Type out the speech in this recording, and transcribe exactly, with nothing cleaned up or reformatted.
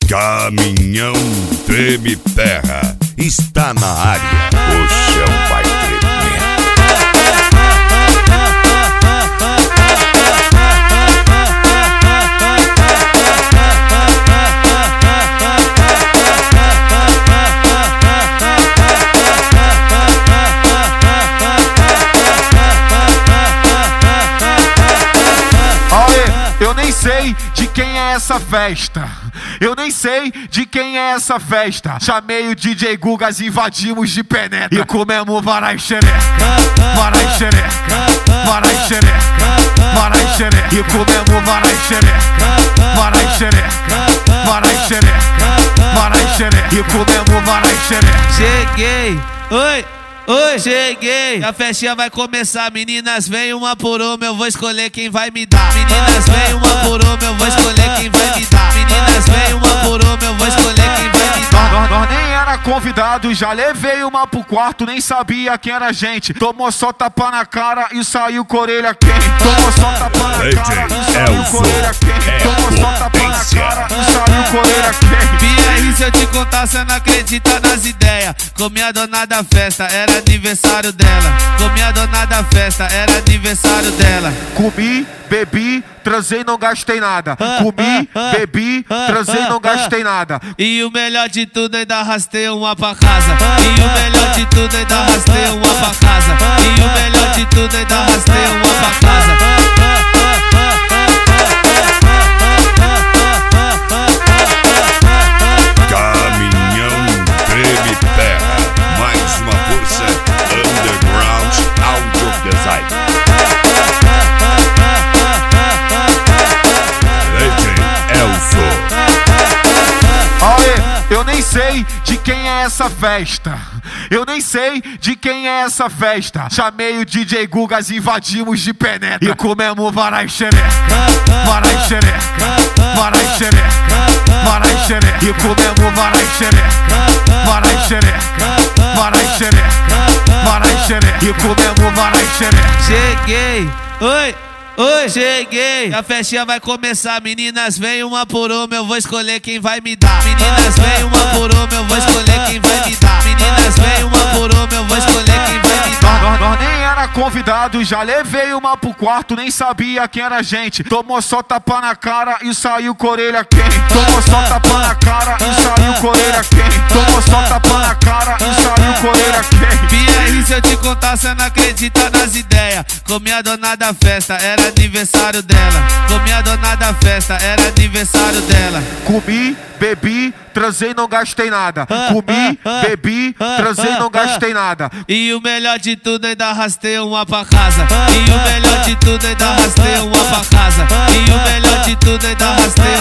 Caminhão Treme Terra está na área. O chão vai tremer. Eu nem sei de quem é essa festa. Eu nem sei de quem é essa festa. Chamei o D J Gugas, invadimos de penetra e comemos varai xereca, varai xereca, varai xereca, varai xereca. E comemos varai xereca, varai xereca, varai xereca, varai xereca. E comemos varai xereca. Cheguei, oi. Oi, cheguei, a festinha vai começar. Meninas, vem uma por uma, eu vou escolher quem vai me dar. Meninas, vem uma por uma, eu vou escolher quem vai me dar. Meninas, vem uma por uma, eu vou escolher quem vai me dar. Nós, nós nem era convidado, já levei uma pro quarto, nem sabia quem era a gente. Tomou só tapa na cara e saiu com a orelha quente. Tomou só tapa na cara e saiu com a orelha quente. Tomou só tapa na cara e saiu com a orelha quente. P R, se eu te contar, cê não acredita nas ideias. Comi a dona da festa, era aniversário dela. Comi a dona da festa, era aniversário dela. Comi, bebi, transei, não gastei nada. Comi, bebi, transei, não gastei nada. E o melhor de tudo, ainda arrastei uma pra casa. E o melhor de tudo, ainda arrastei uma pra casa. E o melhor de tudo, ainda arrastei uma pra casa. Eu nem sei de quem é essa festa. Eu nem sei de quem é essa festa. Chamei o D J Gugas, invadimos de penetra e comemos varai xereca, varai xereca, varai xereca, varai xereca. E comemos varai xereca, varai xereca, varai xereca, varai xereca. E comemos varai xereca. Cheguei, oi. Oi, cheguei, a festinha vai começar. Meninas, vem uma por uma, eu vou escolher quem vai me dar. Meninas, vem uma por uma, eu vou escolher quem vai me dar. Meninas, vem uma por uma, eu vou escolher quem vai me dar. Nós, nós nem era convidado, já levei uma pro quarto, nem sabia quem era a gente. Tomou só tapa na cara e saiu com a orelha quente. Tomou só tapa na cara e saiu com a orelha quente. Tomou só tapa na cara e saiu com a orelha quente. P R, se eu te contar, cê não acredita nas ideias. Comi a dona da festa, era aniversário dela. Comi a dona da festa, era aniversário dela. Comi, bebi, transei, não gastei nada. Comi, bebi, transei, não gastei nada. E o melhor de tudo, ainda arrastei uma pra casa. E o melhor de tudo, ainda arrastei uma pra casa. E o melhor de tudo, ainda arrastei